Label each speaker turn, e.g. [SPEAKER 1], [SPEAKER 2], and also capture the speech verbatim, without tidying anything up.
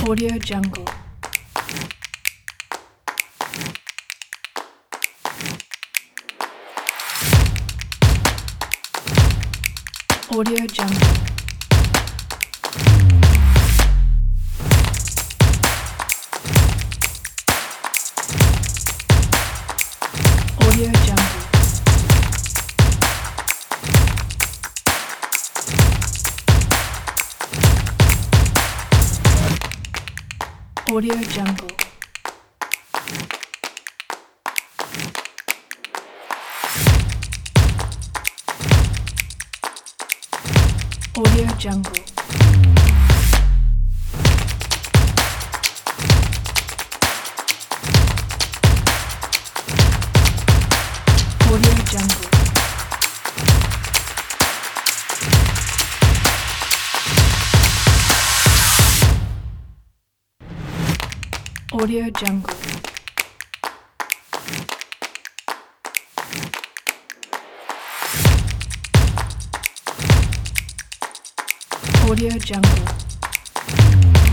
[SPEAKER 1] Audio Jungle. Audio Jungle. Audio Jungle. Audio Jungle. Audio Jungle. Audio Jungle. Audio Jungle. Audio Jungle.